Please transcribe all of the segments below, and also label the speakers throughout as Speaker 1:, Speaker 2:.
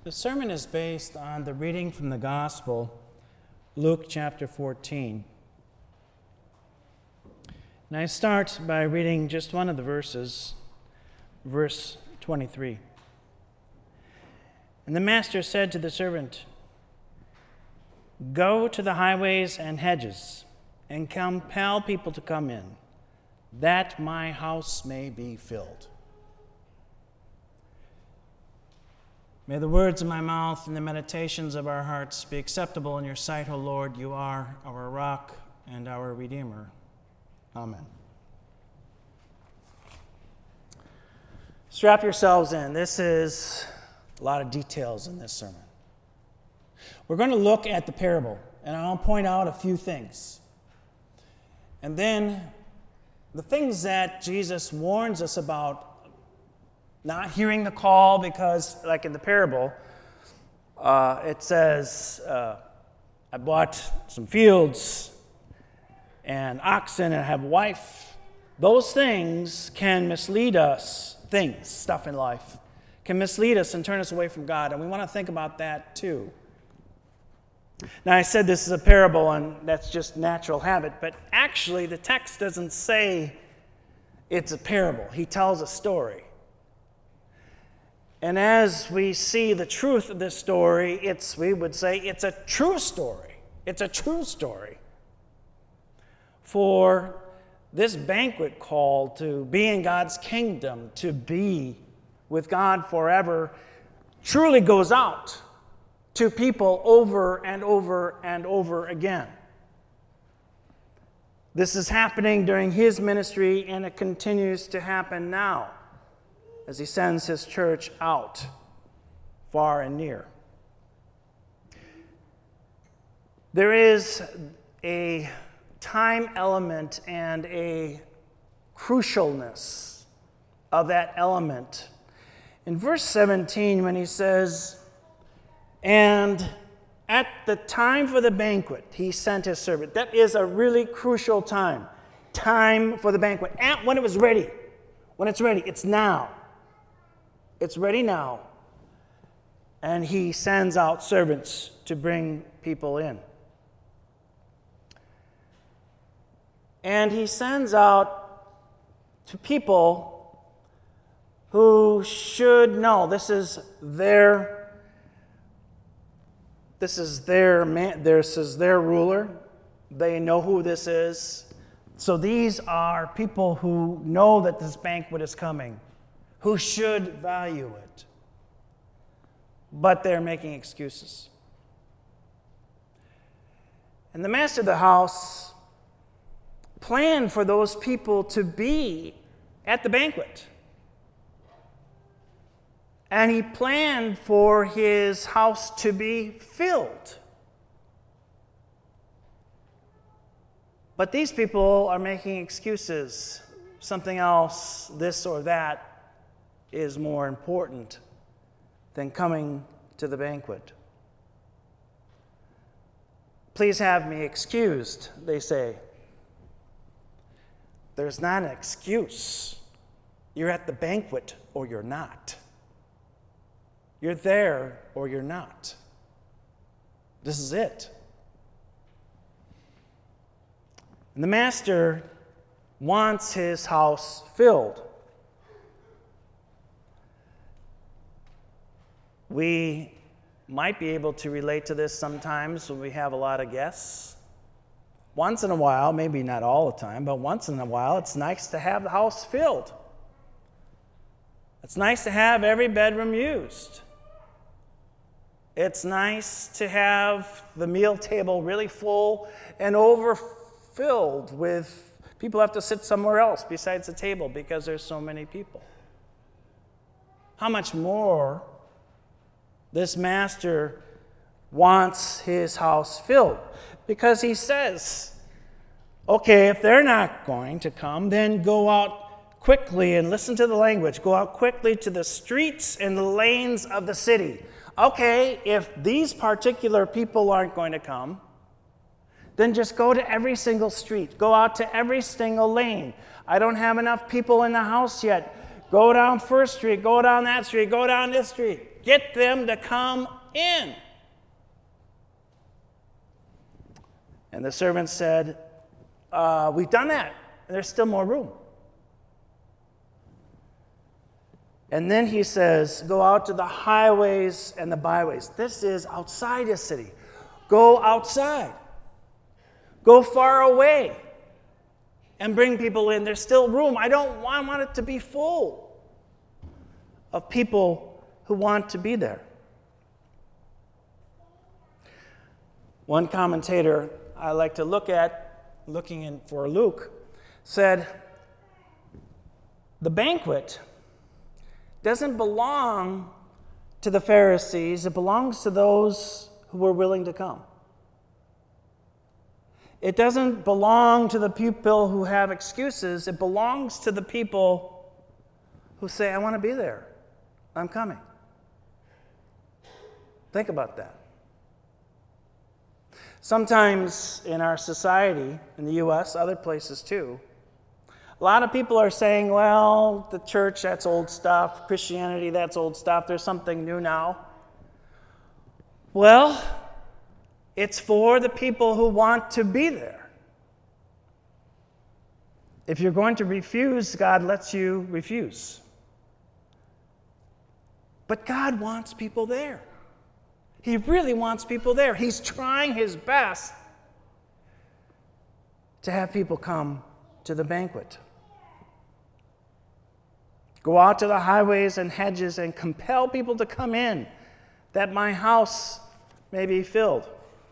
Speaker 1: The sermon is based on the reading from the Gospel, Luke chapter 14. And I start by reading just one of the verses, verse 23. And the master said to the servant, "Go to the highways and hedges, and compel people to come in, that my house may be filled." May the words of my mouth and the meditations of our hearts be acceptable in your sight, O Lord. You are our rock and our Redeemer. Amen. Strap yourselves in. This is a lot of details in this sermon. We're going to look at the parable, and I'll point out a few things. And then the things that Jesus warns us about not hearing the call, because, like in the parable, it says, I bought some fields and oxen and I have a wife. Those things can mislead us, stuff in life, can mislead us and turn us away from God, and we want to think about that too. Now, I said this is a parable, and that's just natural habit, but actually the text doesn't say it's a parable. He tells a story. And as we see the truth of this story, we would say it's a true story. It's a true story. For this banquet call to be in God's kingdom, to be with God forever, truly goes out to people over and over and over again. This is happening during his ministry, and it continues to happen now as he sends his church out far and near. There is a time element and a crucialness of that element. In verse 17, when he says, "And at the time for the banquet, he sent his servant." That is a really crucial time. Time for the banquet. And when it was ready. When it's ready. It's now. It's ready now. And he sends out servants to bring people in. And he sends out to people who should know this is their ruler. They know who this is. So these are people who know that this banquet is coming, who should value it. But they're making excuses. And the master of the house planned for those people to be at the banquet. And he planned for his house to be filled. But these people are making excuses. Something else, this or that, is more important than coming to the banquet. "Please have me excused," they say. There's not an excuse. You're at the banquet or you're not. You're there or you're not. This is it. And the master wants his house filled. We might be able to relate to this sometimes when we have a lot of guests. Once in a while, maybe not all the time, but once in a while, it's nice to have the house filled. It's nice to have every bedroom used. It's nice to have the meal table really full and overfilled with people who have to sit somewhere else besides the table because there's so many people. How much more this master wants his house filled? Because he says, okay, if they're not going to come, then go out quickly, and listen to the language, go out quickly to the streets and the lanes of the city. Okay, if these particular people aren't going to come, then just go to every single street. Go out to every single lane. I don't have enough people in the house yet. Go down First Street, go down that street, go down this street. Get them to come in. And the servant said, we've done that. And there's still more room. And then he says, go out to the highways and the byways. This is outside the city. Go outside. Go far away and bring people in. There's still room. I want it to be full of people who want to be there. One commentator I like to look at, looking in for Luke, said, the banquet doesn't belong to the Pharisees. It belongs to those who were willing to come. It doesn't belong to the people who have excuses. It belongs to the people who say, I want to be there. I'm coming. Think about that. Sometimes in our society, in the U.S., other places too, a lot of people are saying, well, the church, that's old stuff. Christianity, that's old stuff. There's something new now. Well, it's for the people who want to be there. If you're going to refuse, God lets you refuse. But God wants people there. He really wants people there. He's trying his best to have people come to the banquet. Go out to the highways and hedges and compel people to come in, that my house may be filled.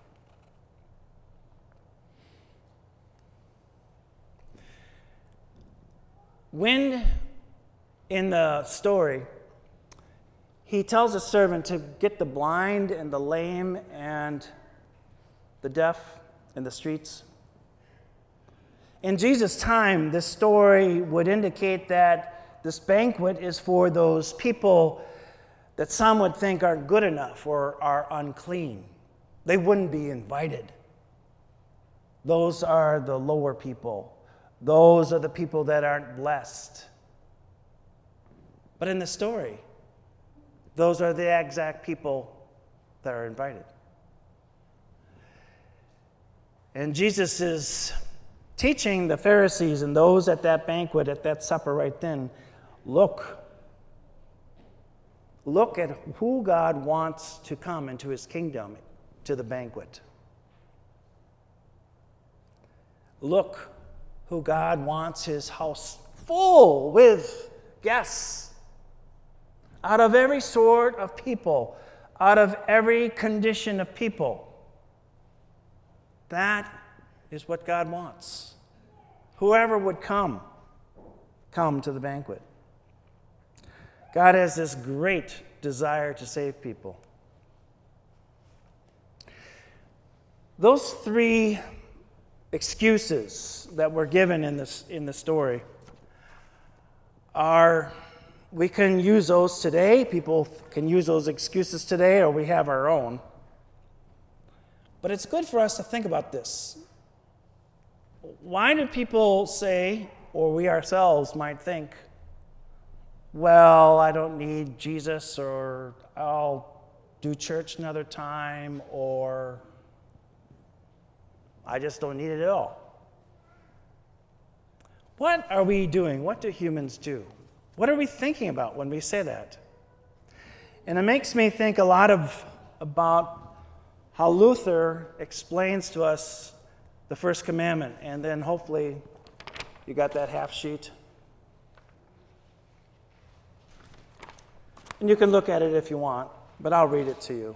Speaker 1: When in the story, he tells a servant to get the blind and the lame and the deaf in the streets. In Jesus' time, this story would indicate that this banquet is for those people that some would think aren't good enough or are unclean. They wouldn't be invited. Those are the lower people. Those are the people that aren't blessed. But in the story, those are the exact people that are invited. And Jesus is teaching the Pharisees and those at that banquet, at that supper right then, look at who God wants to come into his kingdom, to the banquet. Look who God wants his house full with guests. Out of every sort of people, out of every condition of people. That is what God wants. Whoever would come to the banquet. God has this great desire to save people. Those three excuses that were given in the story are, we can use those today. People can use those excuses today, or we have our own. But it's good for us to think about this. Why do people say, or we ourselves might think, well, I don't need Jesus, or I'll do church another time, or I just don't need it at all? What are we doing? What do humans do? What are we thinking about when we say that? And it makes me think a lot about how Luther explains to us the first commandment. And then hopefully you got that half sheet. And you can look at it if you want, but I'll read it to you.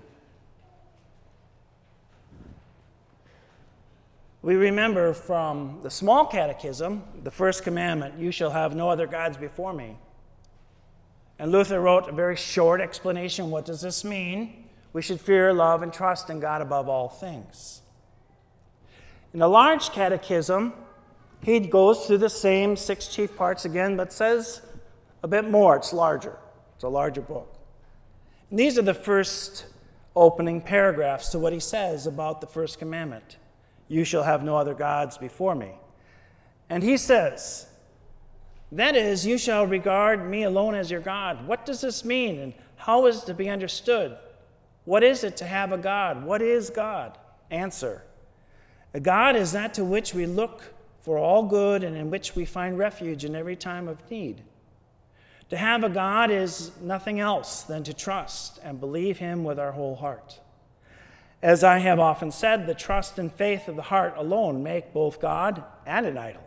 Speaker 1: We remember from the small catechism, the first commandment, you shall have no other gods before me. And Luther wrote a very short explanation. What does this mean? We should fear, love, and trust in God above all things. In the large catechism, he goes through the same 6 chief parts again, but says a bit more. It's larger. It's a larger book. And these are the first opening paragraphs to what he says about the first commandment. You shall have no other gods before me. And he says, that is, you shall regard me alone as your God. What does this mean? And How is it to be understood? What is it to have a God? What is God? Answer. A God is that to which we look for all good and in which we find refuge in every time of need. To have a God is nothing else than to trust and believe him with our whole heart. As I have often said, the trust and faith of the heart alone make both God and an idol.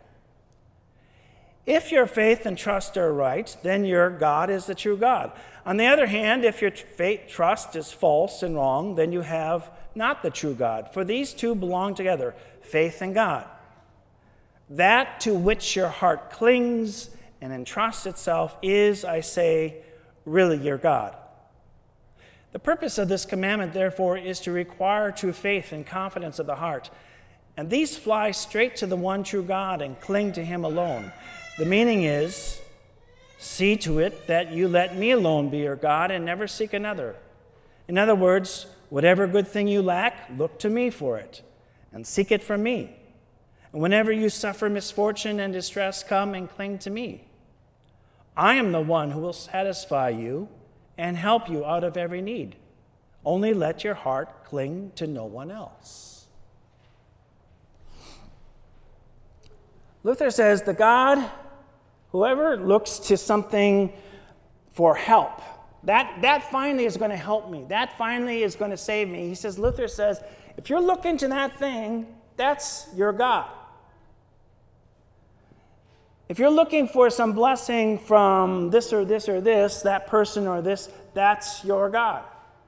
Speaker 1: If your faith and trust are right, then your God is the true God. On the other hand, if your trust is false and wrong, then you have not the true God. For these two belong together, faith and God. That to which your heart clings and entrusts itself is, I say, really your God. The purpose of this commandment, therefore, is to require true faith and confidence of the heart. And these fly straight to the one true God and cling to him alone. The meaning is, see to it that you let me alone be your God and never seek another. In other words, whatever good thing you lack, look to me for it and seek it from me. And whenever you suffer misfortune and distress, come and cling to me. I am the one who will satisfy you and help you out of every need. Only let your heart cling to no one else. Luther says, the God, whoever looks to something for help, that finally is going to help me. That finally is going to save me. He says, Luther says, if you're looking to that thing, that's your God. If you're looking for some blessing from this or this or this, that person or this, that's your God.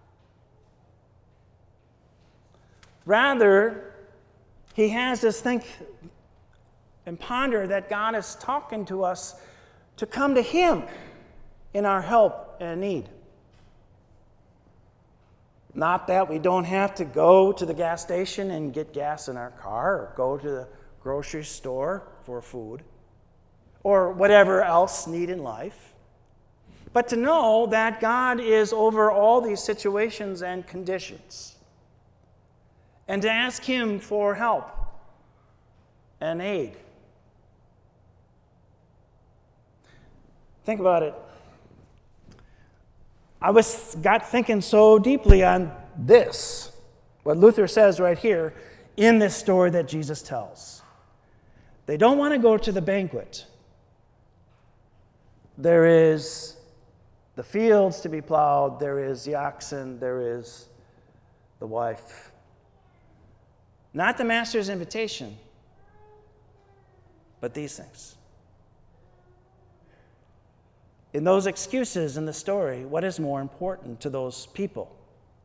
Speaker 1: Rather, he has us think and ponder that God is talking to us to come to him in our help and need. Not that we don't have to go to the gas station and get gas in our car or go to the grocery store for food or whatever else need in life, but to know that God is over all these situations and conditions and to ask him for help and aid. Think about it. I got thinking so deeply on this, what Luther says right here in this story that Jesus tells. They don't want to go to the banquet. There is the fields to be plowed, there is the oxen, there is the wife. Not the master's invitation, but these things. In those excuses in the story, what is more important to those people?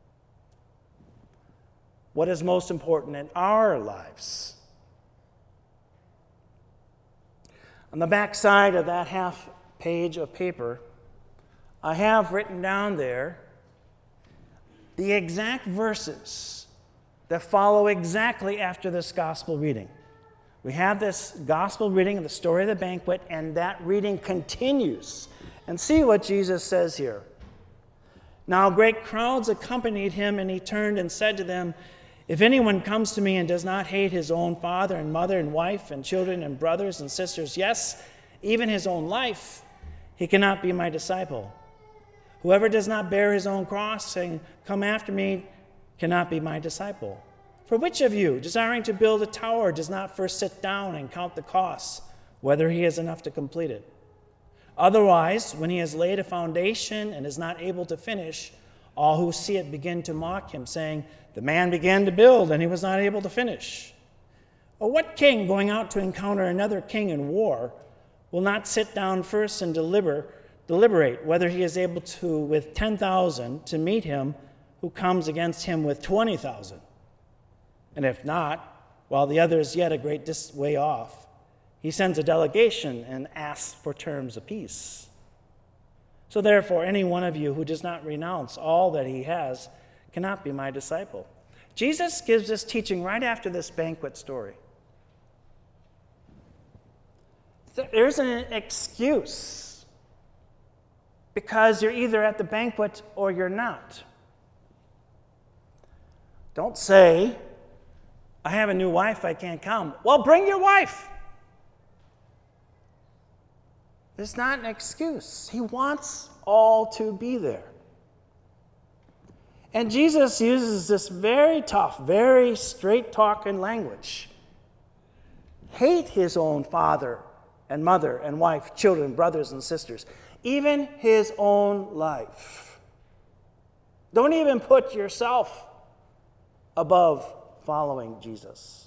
Speaker 1: What is most important in our lives? On the back side of that half page of paper, I have written down there the exact verses that follow exactly after this gospel reading. We have this gospel reading of the story of the banquet, and that reading continues. And see what Jesus says here. Now great crowds accompanied him, and he turned and said to them, if anyone comes to me and does not hate his own father and mother and wife and children and brothers and sisters, yes, even his own life, he cannot be my disciple. Whoever does not bear his own cross and come after me cannot be my disciple. For which of you, desiring to build a tower, does not first sit down and count the costs, whether he has enough to complete it? Otherwise, when he has laid a foundation and is not able to finish, all who see it begin to mock him, saying, the man began to build and he was not able to finish. Or what king going out to encounter another king in war will not sit down first and deliberate whether he is able to, with 10,000, to meet him who comes against him with 20,000? And if not, while the other is yet a great way off, he sends a delegation and asks for terms of peace. So therefore, any one of you who does not renounce all that he has cannot be my disciple. Jesus gives this teaching right after this banquet story. There's an excuse because you're either at the banquet or you're not. Don't say, I have a new wife, I can't come. Well, bring your wife. It's not an excuse. He wants all to be there. And Jesus uses this very tough, very straight-talking language. Hate his own father and mother and wife, children, brothers and sisters, even his own life. Don't even put yourself above following Jesus.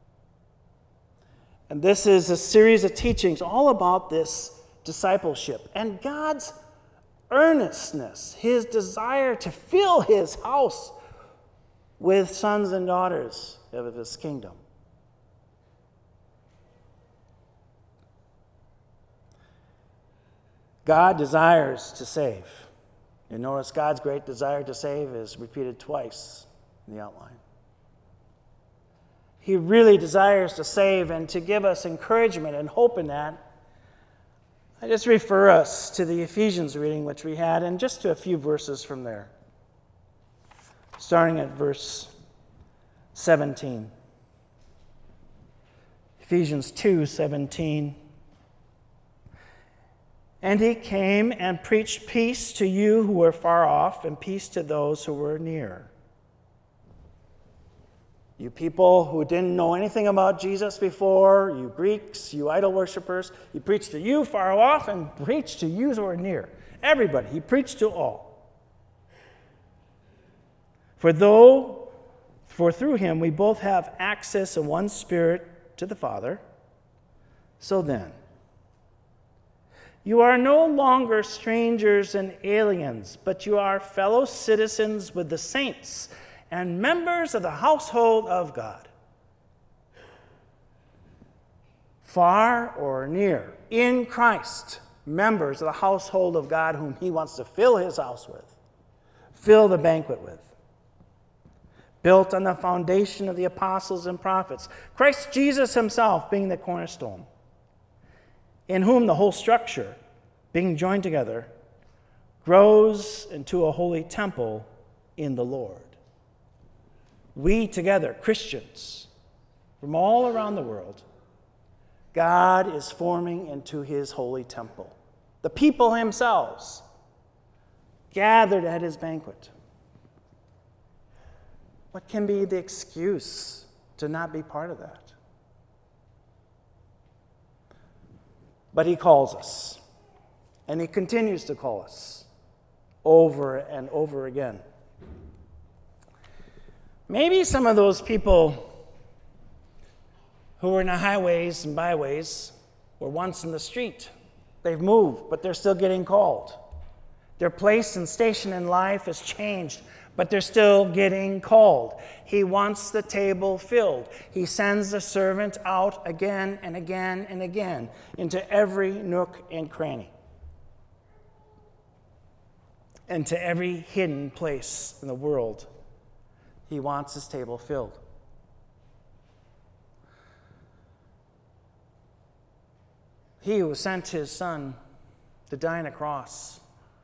Speaker 1: And this is a series of teachings all about this discipleship and God's earnestness, his desire to fill his house with sons and daughters of his kingdom. God desires to save. You notice God's great desire to save is repeated twice in the outline. He really desires to save and to give us encouragement and hope in that. I just refer us to the Ephesians reading which we had and just to a few verses from there. Starting at verse 17. Ephesians 2:17. And he came and preached peace to you who were far off and peace to those who were near. You people who didn't know anything about Jesus before, you Greeks, you idol worshippers, he preached to you far off and preached to you who are near. Everybody, he preached to all. For through him we both have access in one Spirit to the Father. So then, you are no longer strangers and aliens, but you are fellow citizens with the saints and members of the household of God. Far or near, in Christ, members of the household of God whom he wants to fill his house with, fill the banquet with. Built on the foundation of the apostles and prophets, Christ Jesus himself being the cornerstone, in whom the whole structure, being joined together, grows into a holy temple in the Lord. We together, Christians from all around the world, God is forming into his holy temple. The people themselves gathered at his banquet. What can be the excuse to not be part of that? But he calls us, and he continues to call us over and over again. Maybe some of those people who were in the highways and byways were once in the street. They've moved, but they're still getting called. Their place and station in life has changed, but they're still getting called. He wants the table filled. He sends the servant out again and again and again into every nook and cranny, and to every hidden place in the world. He wants his table filled. He who sent his son to die on a cross,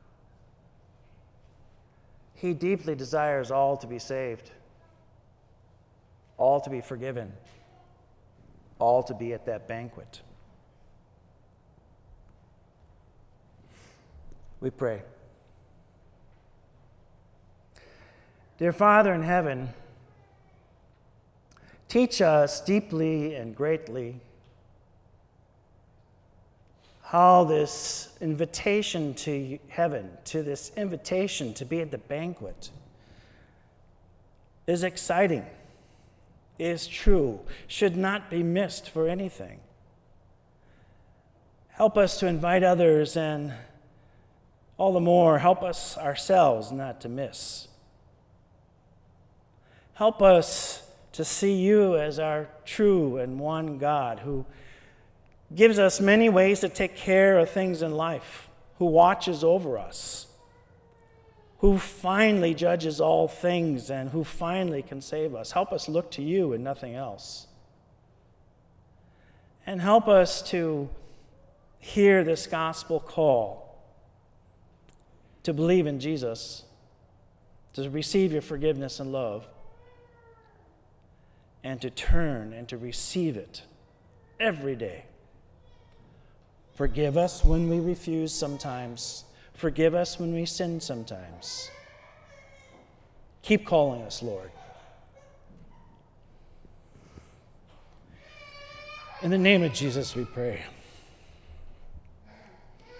Speaker 1: he deeply desires all to be saved, all to be forgiven, all to be at that banquet. We pray. Dear Father in heaven, teach us deeply and greatly how this invitation to heaven, to this invitation to be at the banquet, is exciting, is true, should not be missed for anything. Help us to invite others, and all the more, help us ourselves not to miss. Help us to see you as our true and one God who gives us many ways to take care of things in life, who watches over us, who finally judges all things, and who finally can save us. Help us look to you and nothing else. And help us to hear this gospel call to believe in Jesus, to receive your forgiveness and love, and to turn and to receive it every day. Forgive us when we refuse sometimes. Forgive us when we sin sometimes. Keep calling us, Lord. In the name of Jesus we pray.